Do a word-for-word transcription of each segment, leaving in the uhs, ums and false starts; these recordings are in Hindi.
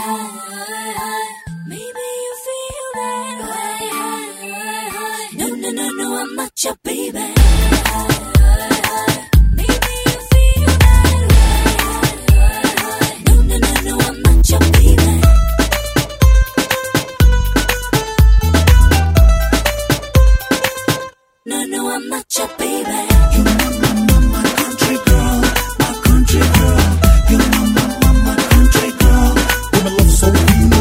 Maybe you feel that way. No, no, no, no, I'm not your baby. Maybe you feel that way. No, no, no, no, I'm not your baby. No, no, I'm not your baby. You know my, my, my country girl, my country girl. You know my, my, my country girl. With my love so real.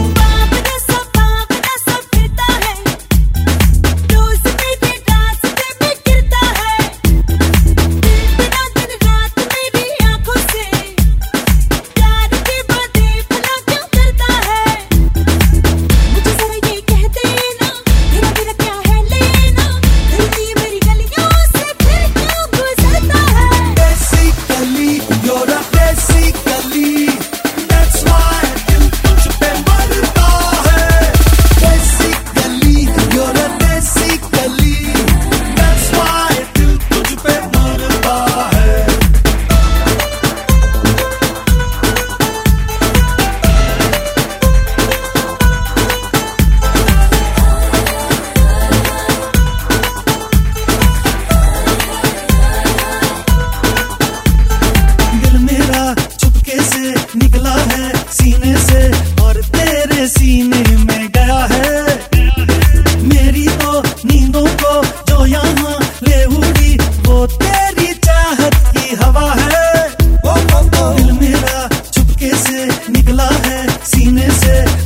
निकला है सीने से और तेरे सीने में गया है। मेरी तो नींदों को जो यहाँ ले उड़ी वो तेरी चाहत की हवा है। दिल मेरा चुपके से निकला है सीने से